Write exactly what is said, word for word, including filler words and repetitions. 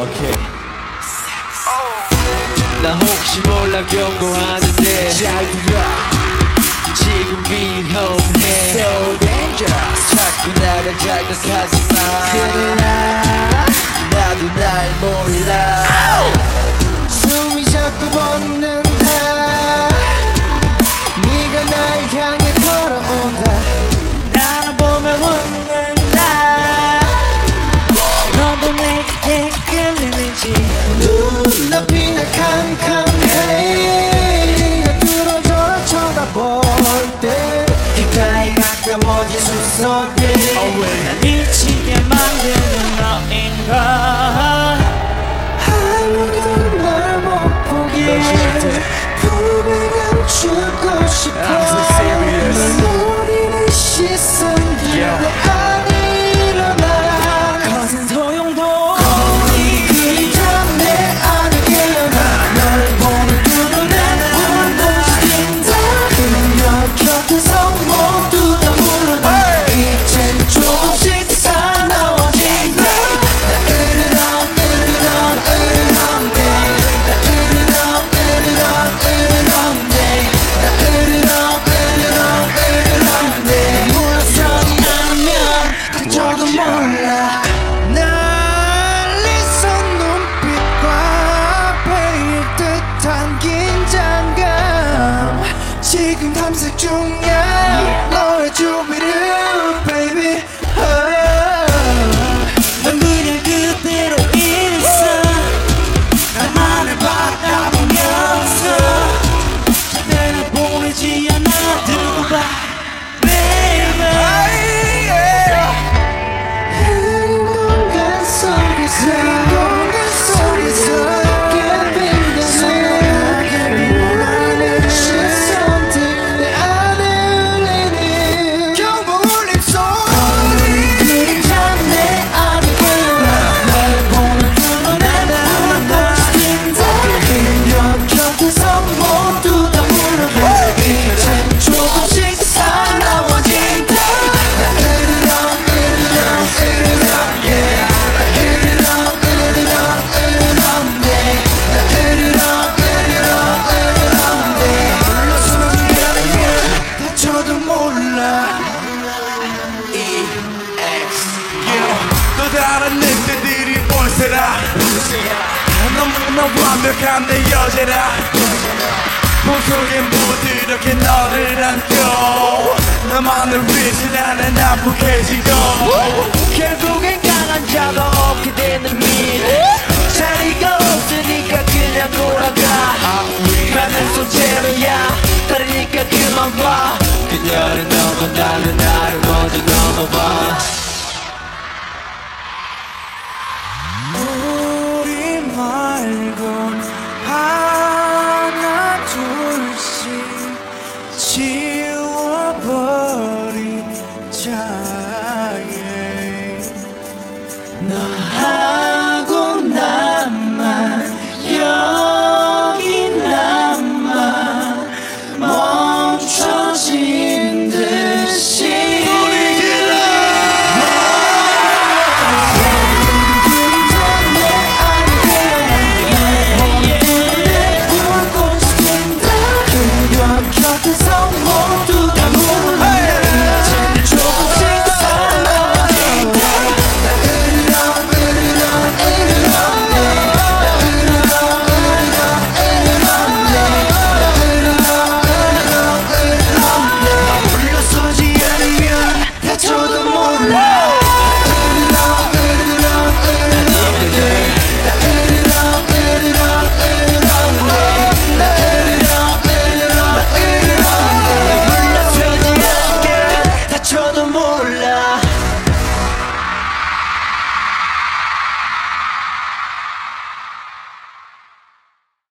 오케이. 나 혹시 몰라 경고하는데 잘 들어. 지금 위험해. So dangerous. 자꾸 나를 자극하지마. 그래 나도 날 몰라. 숨이 자꾸 멎는다. 네가 날 향해 걸어온다. 나를 보면 웃는다. 너도 내게 끌리는지. 눈앞이 날 캄캄해. 네가 뚫어져 쳐다볼 때 귓가에 가까워진 숨소리. 날 미치게 만드는 너인가. 아무도 날 못 보게 품에 감추고 싶어. 널 노리는 시선들 내 안에 일어나. 거센 소용도 없니. 그림자 내 안에 깨어나. 널 보는 눈은 불꽃이 핀다. 그녀 곁에서 모두 다 물러나. 이젠 조금씩 사나워진다. 저도 몰라. 날리선 눈빛과 베일 듯한 긴장감. 지금 탐색 중이야 너의 주위를 baby. 넌 그냥 그대로 있어. 나만을 바라보면서 내가 보이지 않아. 두고 봐 baby. 또 다른 늑대들이 올세라. 너무나 완벽한 내 여자라. 몸속에 무드럽게 너를 안고 나만을 위해 나는 아프게지고 결국엔 강한 자가 없게 되는 미래. 자리가 없으니까 그냥 돌아가. 나는 소재로야 다르니까 그만 봐. 그녀를 넘어 나는 나를 먼저 넘어봐. 우리 말곤 하나 둘씩 지워버리자. 너하고 나만 여기 남아 멈춰진 듯이. 곁에서